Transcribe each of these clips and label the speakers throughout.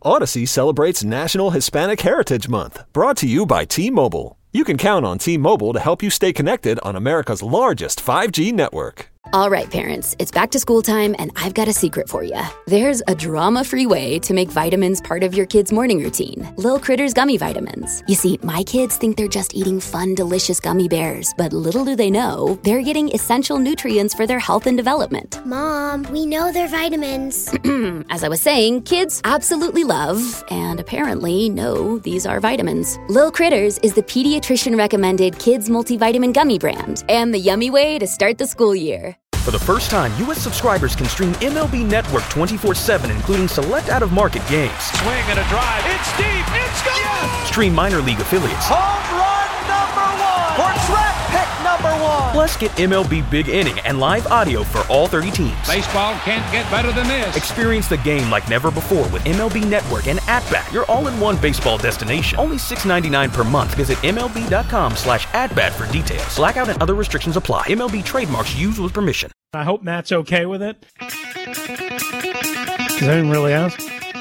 Speaker 1: Odyssey celebrates National Hispanic Heritage Month, brought to you by T-Mobile. You can count on T-Mobile to help you stay connected on America's largest 5G network.
Speaker 2: All right, parents, it's back to school time, and I've got a secret for you. There's a drama-free way to make vitamins part of your kid's morning routine. Lil Critters Gummy Vitamins. You see, my kids think they're just eating fun, delicious gummy bears, but little do they know, they're getting essential nutrients for their health and development.
Speaker 3: Mom, we know they're vitamins.
Speaker 2: As I was saying, kids absolutely love, and apparently know, these are vitamins. Lil Critters is the pediatrician-recommended kids multivitamin gummy brand, and the yummy way to start the school year.
Speaker 4: For the first time, U.S. subscribers can stream MLB Network 24/7, including select out-of-market games.
Speaker 5: Swing and a drive. It's deep. It's gone. Yes!
Speaker 4: Stream minor league affiliates.
Speaker 5: Home run number 1. Or draft pick number 1.
Speaker 4: Plus, get MLB Big Inning and live audio for all 30 teams.
Speaker 5: Baseball can't get better than this.
Speaker 4: Experience the game like never before with MLB Network and At-Bat, your all-in-one baseball destination. Only $6.99 per month. Visit MLB.com/AtBat for details. Blackout and other restrictions apply. MLB trademarks used with permission.
Speaker 6: I hope Matt's okay with it. Because I didn't really ask.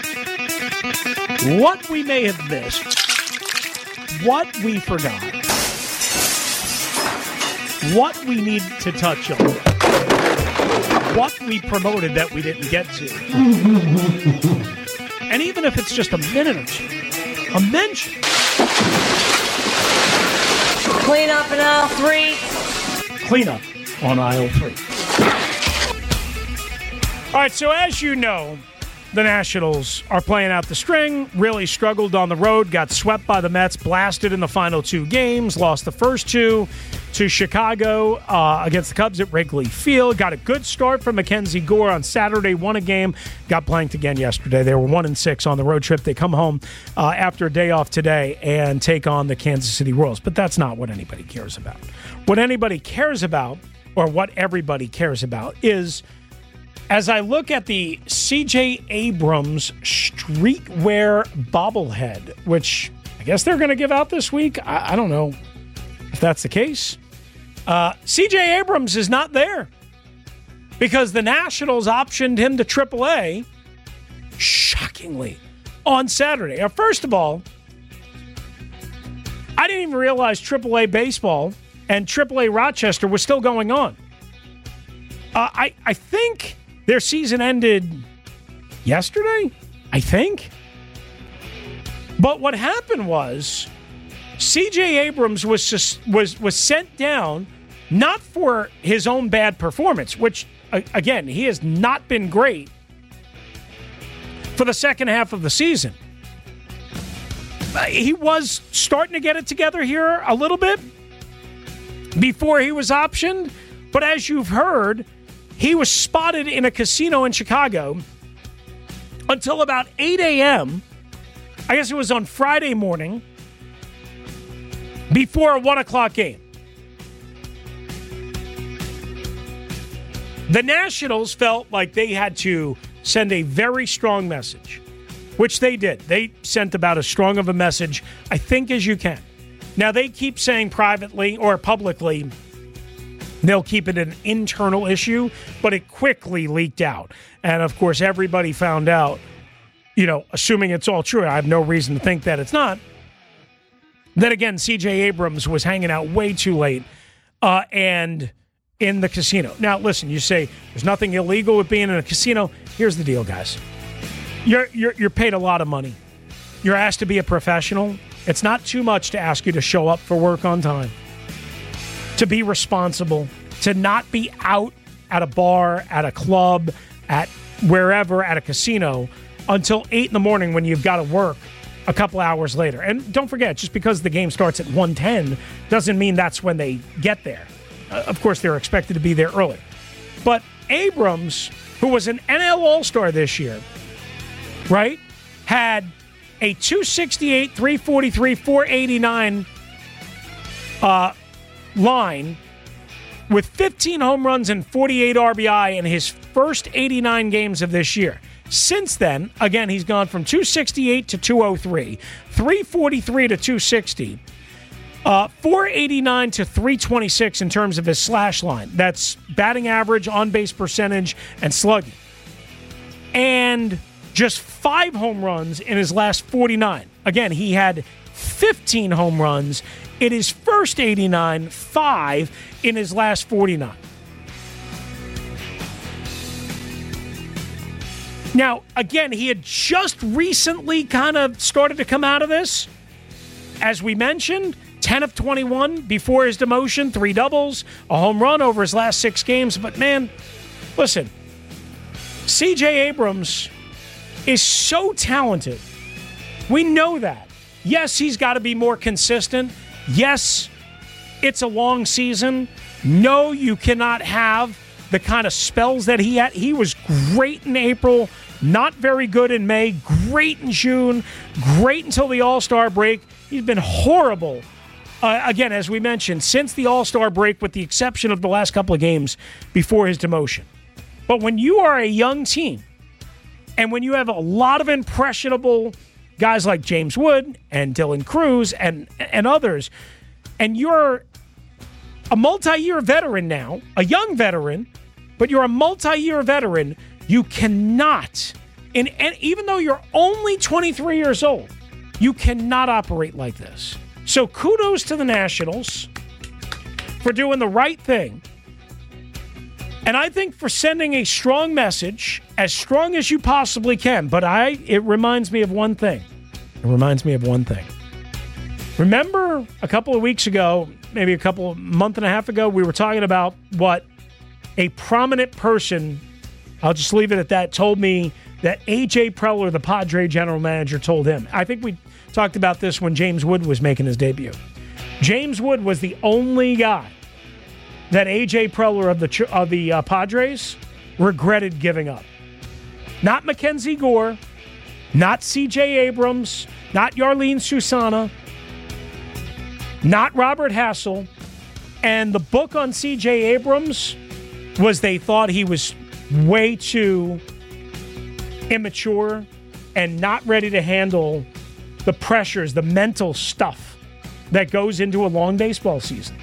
Speaker 6: What we may have missed. What we forgot. What we need to touch on. What we promoted that we didn't get to. And even if it's just a minute or two, a mention.
Speaker 7: Clean up in aisle 3.
Speaker 6: Clean up on aisle 3. All right, so as you know, the Nationals are playing out the string, really struggled on the road, got swept by the Mets, blasted in the final 2 games, lost the first 2 to Chicago against the Cubs at Wrigley Field, got a good start from Mackenzie Gore on Saturday, won a game, got blanked again yesterday. They were 1-6 on the road trip. They come home after a day off today and take on the Kansas City Royals, but that's not what anybody cares about. What anybody cares about, or what everybody cares about, is as I look at the C.J. Abrams streetwear bobblehead, which I guess they're going to give out this week. I don't know if that's the case. C.J. Abrams is not there because the Nationals optioned him to AAA, shockingly, on Saturday. Now, first of all, I didn't even realize AAA baseball and AAA Rochester was still going on. I think their season ended yesterday, I think. But what happened was C.J. Abrams was sent down not for his own bad performance, which, again, he has not been great for the second half of the season. He was starting to get it together here a little bit before he was optioned. But as you've heard, he was spotted in a casino in Chicago until about 8 a.m. I guess it was on Friday morning before a 1 o'clock game. The Nationals felt like they had to send a very strong message, which they did. They sent about as strong of a message, I think, as you can. Now, they keep saying privately or publicly they'll keep it an internal issue, but it quickly leaked out. And, of course, everybody found out, assuming it's all true, I have no reason to think that it's not, that, again, C.J. Abrams was hanging out way too late and in the casino. Now, listen, you say there's nothing illegal with being in a casino. Here's the deal, guys. You're paid a lot of money. You're asked to be a professional. It's not too much to ask you to show up for work on time, to be responsible, to not be out at a bar, at a club, at wherever, at a casino, until 8 in the morning when you've got to work a couple hours later. And don't forget, just because the game starts at 1:10 doesn't mean that's when they get there. Of course, they're expected to be there early. But Abrams, who was an NL All-Star this year, right, had a 268, 343, 489 line with 15 home runs and 48 RBI in his first 89 games of this year. Since then, again, he's gone from 268 to 203, 343 to 260, 489 to 326 in terms of his slash line. That's batting average, on-base percentage, and slugging. And just 5 home runs in his last 49. Again, he had 15 home runs in his first 89, 5 in his last 49. Now, again, he had just recently kind of started to come out of this. As we mentioned, 10 of 21 before his demotion, 3 doubles, a home run over his last 6 games. But, man, listen, C.J. Abrams is so talented. We know that. Yes, he's got to be more consistent. Yes, it's a long season. No, you cannot have the kind of spells that he had. He was great in April, not very good in May, great in June, great until the All-Star break. He's been horrible, again, as we mentioned, since the All-Star break, with the exception of the last couple of games before his demotion. But when you are a young team, and when you have a lot of impressionable guys like James Wood and Dylan Cruz and others, and you're a multi-year veteran now, a young veteran, but you're a multi-year veteran, you cannot, even though you're only 23 years old, you cannot operate like this. So kudos to the Nationals for doing the right thing. And I think for sending a strong message, as strong as you possibly can. But it reminds me of one thing. Remember a couple of weeks ago, maybe a month and a half ago, we were talking about what a prominent person, I'll just leave it at that, told me that A.J. Preller, the Padre general manager, told him. I think we talked about this when James Wood was making his debut. James Wood was the only guy that A.J. Preller of the Padres regretted giving up. Not Mackenzie Gore, not C.J. Abrams, not Yarlene Susana, not Robert Hassel. And the book on C.J. Abrams was they thought he was way too immature and not ready to handle the pressures, the mental stuff that goes into a long baseball season.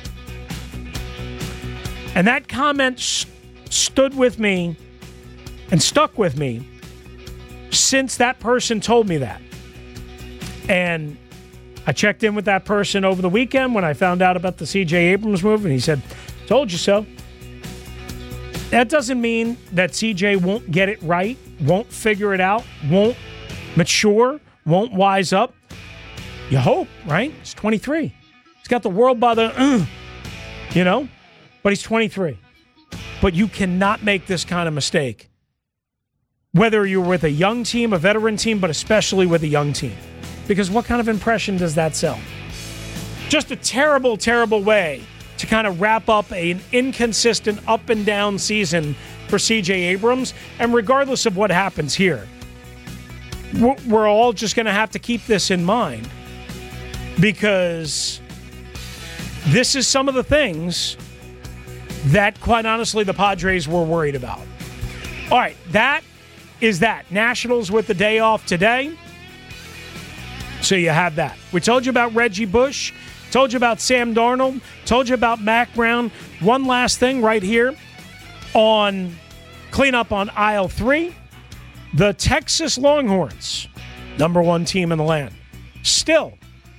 Speaker 6: And that comment stood with me and stuck with me since that person told me that. And I checked in with that person over the weekend when I found out about the C.J. Abrams move, and he said, "Told you so." That doesn't mean that C.J. won't get it right, won't figure it out, won't mature, won't wise up. You hope, right? He's 23. He's got the world by the, but he's 23. But you cannot make this kind of mistake, whether you're with a young team, a veteran team, but especially with a young team. Because what kind of impression does that sell? Just a terrible, terrible way to kind of wrap up an inconsistent up and down season for C.J. Abrams. And regardless of what happens here, we're all just going to have to keep this in mind, because this is some of the things that, quite honestly, the Padres were worried about. All right, that is that. Nationals with the day off today. So you have that. We told you about Reggie Bush, told you about Sam Darnold, told you about Mac Brown. One last thing right here on Cleanup on Aisle 3. The Texas Longhorns, number 1 team in the land, still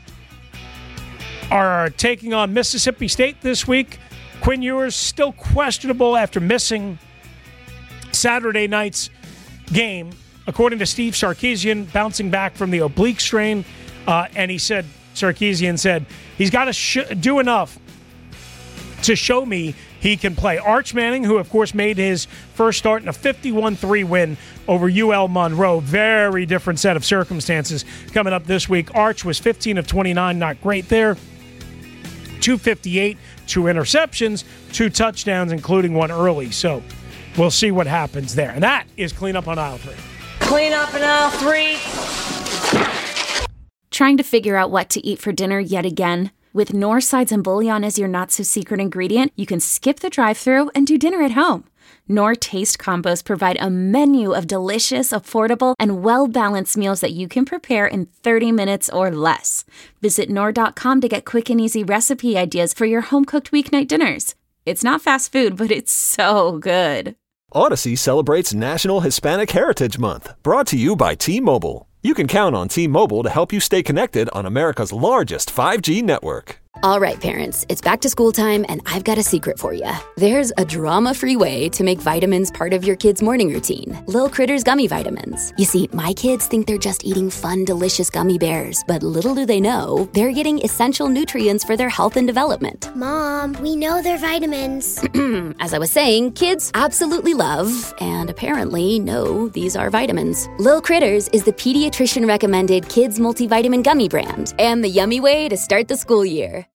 Speaker 6: are taking on Mississippi State this week. Quinn Ewers still questionable after missing Saturday night's game, according to Steve Sarkisian, bouncing back from the oblique strain. And Sarkisian said, he's got to do enough to show me he can play. Arch Manning, who, of course, made his first start in a 51-3 win over UL Monroe. Very different set of circumstances coming up this week. Arch was 15 of 29, not great there. 258, 2 interceptions, 2 touchdowns, including one early. So we'll see what happens there. And that is Cleanup on Aisle 3.
Speaker 7: Cleanup in aisle 3.
Speaker 8: Trying to figure out what to eat for dinner yet again? With Knorr sides and bouillon as your not-so-secret ingredient, you can skip the drive-thru and do dinner at home. Knorr Taste Combos provide a menu of delicious, affordable, and well-balanced meals that you can prepare in 30 minutes or less. Visit Knorr.com to get quick and easy recipe ideas for your home-cooked weeknight dinners. It's not fast food, but it's so good.
Speaker 1: Odyssey celebrates National Hispanic Heritage Month, brought to you by T-Mobile. You can count on T-Mobile to help you stay connected on America's largest 5G network.
Speaker 2: All right, parents, it's back to school time, and I've got a secret for you. There's a drama-free way to make vitamins part of your kid's morning routine. Lil Critters Gummy Vitamins. You see, my kids think they're just eating fun, delicious gummy bears, but little do they know, they're getting essential nutrients for their health and development.
Speaker 3: Mom, we know they're vitamins.
Speaker 2: As I was saying, kids absolutely love, and apparently know, these are vitamins. Lil Critters is the pediatrician-recommended kids multivitamin gummy brand, and the yummy way to start the school year.